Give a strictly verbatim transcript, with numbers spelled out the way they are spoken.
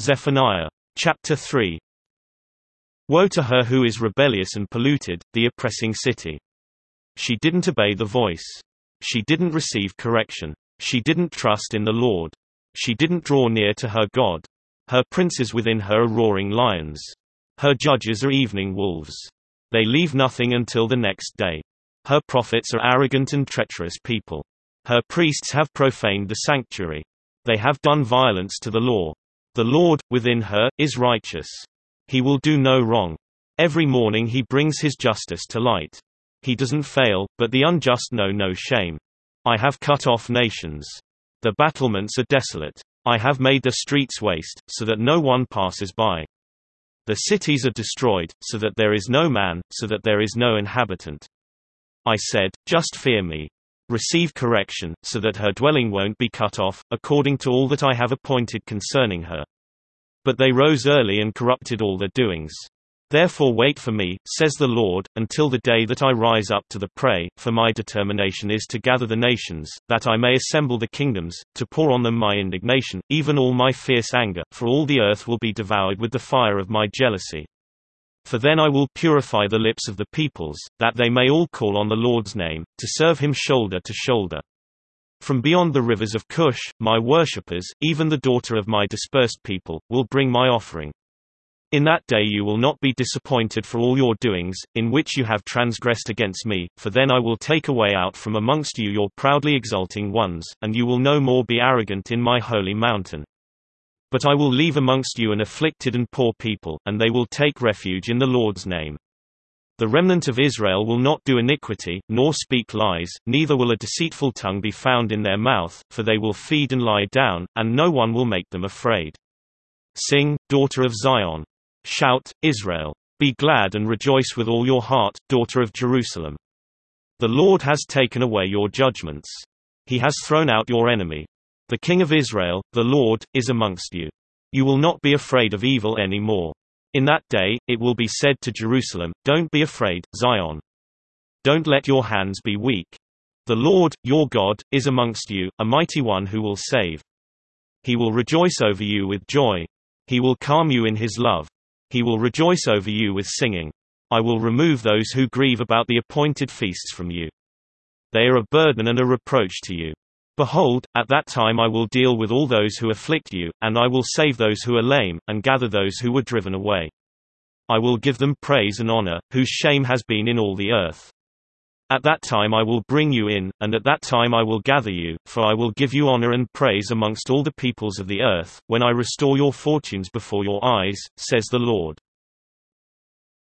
Zephaniah. Chapter three. Woe to her who is rebellious and polluted, the oppressing city. She didn't obey the voice. She didn't receive correction. She didn't trust in the Lord. She didn't draw near to her God. Her princes within her are roaring lions. Her judges are evening wolves. They leave nothing until the next day. Her prophets are arrogant and treacherous people. Her priests have profaned the sanctuary. They have done violence to the law. The Lord, within her, is righteous. He will do no wrong. Every morning he brings his justice to light. He doesn't fail, but the unjust know no shame. I have cut off nations. The battlements are desolate. I have made the streets waste, so that no one passes by. The cities are destroyed, so that there is no man, so that there is no inhabitant. I said, just fear me. Receive correction, so that her dwelling won't be cut off, according to all that I have appointed concerning her. But they rose early and corrupted all their doings. Therefore wait for me, says the Lord, until the day that I rise up to the prey, for my determination is to gather the nations, that I may assemble the kingdoms, to pour on them my indignation, even all my fierce anger, for all the earth will be devoured with the fire of my jealousy. For then I will purify the lips of the peoples, that they may all call on the Lord's name, to serve him shoulder to shoulder. From beyond the rivers of Cush, my worshippers, even the daughter of my dispersed people, will bring my offering. In that day you will not be disappointed for all your doings, in which you have transgressed against me, for then I will take away out from amongst you your proudly exulting ones, and you will no more be arrogant in my holy mountain. But I will leave amongst you an afflicted and poor people, and they will take refuge in the Lord's name. The remnant of Israel will not do iniquity, nor speak lies, neither will a deceitful tongue be found in their mouth, for they will feed and lie down, and no one will make them afraid. Sing, daughter of Zion. Shout, Israel. Be glad and rejoice with all your heart, daughter of Jerusalem. The Lord has taken away your judgments. He has thrown out your enemy. The King of Israel, the Lord, is amongst you. You will not be afraid of evil any more. In that day, it will be said to Jerusalem, don't be afraid, Zion. Don't let your hands be weak. The Lord, your God, is amongst you, a mighty one who will save. He will rejoice over you with joy. He will calm you in his love. He will rejoice over you with singing. I will remove those who grieve about the appointed feasts from you. They are a burden and a reproach to you. Behold, at that time I will deal with all those who afflict you, and I will save those who are lame, and gather those who were driven away. I will give them praise and honor, whose shame has been in all the earth. At that time I will bring you in, and at that time I will gather you, for I will give you honor and praise amongst all the peoples of the earth, when I restore your fortunes before your eyes, says the Lord.